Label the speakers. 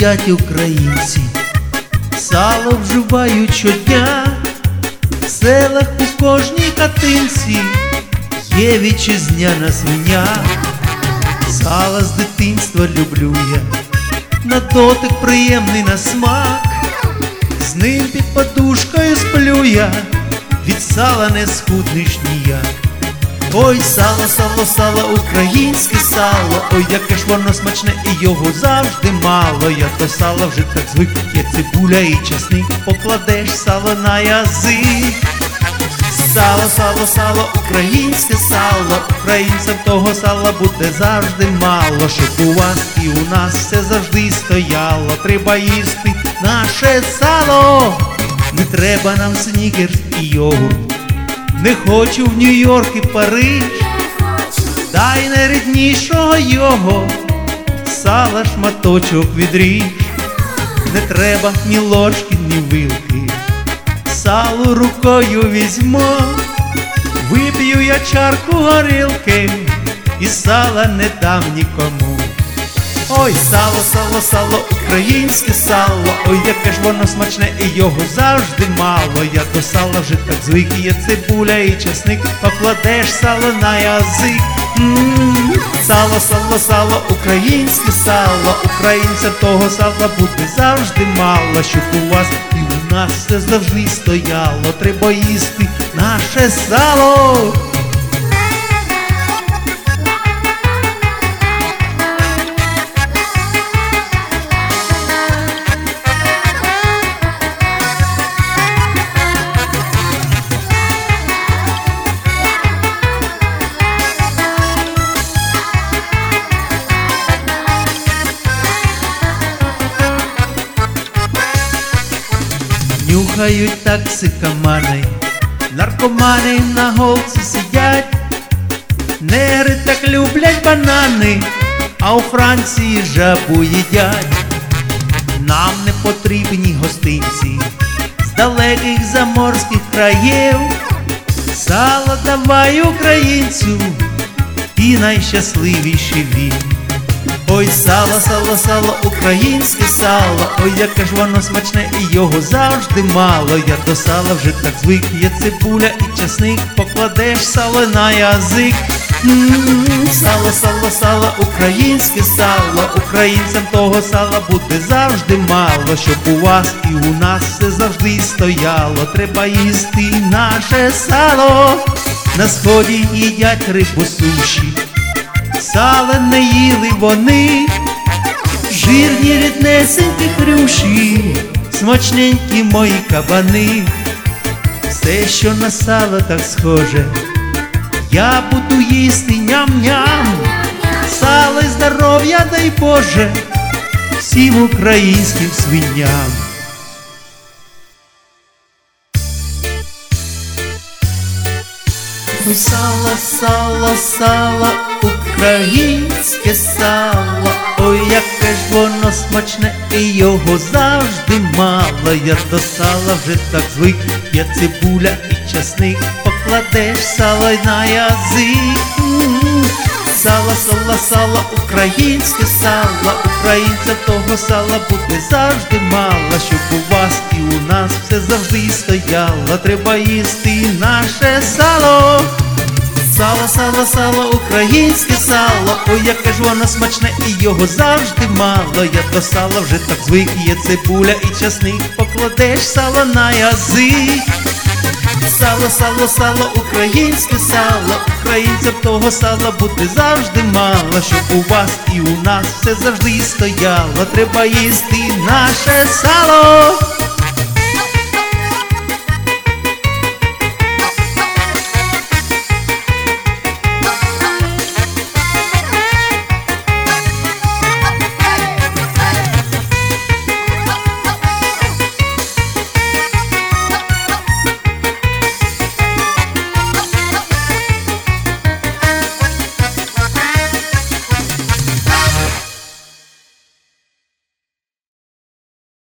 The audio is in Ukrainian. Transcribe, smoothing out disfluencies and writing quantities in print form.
Speaker 1: їдять українці, сало вживають щодня. В селах у кожній хатинці є вітчизняна свиня. Сало з дитинства люблю я, на дотик приємний на смак. З ним під подушкою сплю я, від сала не схуднеш ніяк. Ой, сало, сало, сало, українське сало, ой, яке ж воно смачне і його завжди мало. Я до сала вже так звик, є цибуля і часник, покладеш сало на язик. Сало, сало, сало, українське сало, українцям того сала буде завжди мало. Щоб у вас і у нас все завжди стояло, треба їсти наше сало. Не треба нам снікерс і йогурт, не хочу в Нью-Йорк і Париж. Дай найріднішого його, сала шматочок відріж. Не треба ні ложки, ні вилки, сало рукою візьмо. Вип'ю я чарку горілки і сала не дам нікому. Ой, сало, сало, сало, українське сало, ой, яке ж воно смачне і його завжди мало. Я до сала вже так звик, є цибуля і часник, покладеш сало на язик. Сало, сало, сало, українське сало, українцям того сала буде завжди мало. Щоб у вас і у нас все завжди стояло, треба їсти наше сало. Нюхають токсикомани, наркомани на голці сидять. Негри так люблять банани, а у Франції жабу їдять. Нам не потрібні гостинці з далеких заморських країв. Сало давай українцю, і найщасливіший він. Ой, сало, сало, сало, українське сало, ой, яке ж воно смачне і його завжди мало. Я до сала вже так звик, є цибуля і часник, покладеш сало на язик. Сало, сало, сало, українське сало, українцям того сала буде завжди мало. Щоб у вас і у нас все завжди стояло, треба їсти наше сало. На сході їдять рибу суші, сала не їли вони. Жирні ріднесенькі хрюші, смачненькі мої кабани. Все, що на сало так схоже, я буду їсти ням-ням. Сало й здоров'я, дай Боже, всім українським свиням. Сало, сало, сало, українське сало, ой, яке ж воно смачне і його завжди мало. Я до сала вже так звик, є цибуля і часник, покладеш сало на язик. Сало, сало, сало, українське сало, українцям того сала буде завжди мало. Щоб у вас і у нас все завжди стояло, треба їсти наше сало. Сало, сало, сало, українське сало, ой, яке ж воно смачне і його завжди мало. Я до сала вже так звик, є цибуля і часник, покладеш сало на язик. Сало, сало, сало, українське сало, українцям того сала буде завжди мало. Щоб у вас і у нас все завжди стояло, треба їсти наше сало.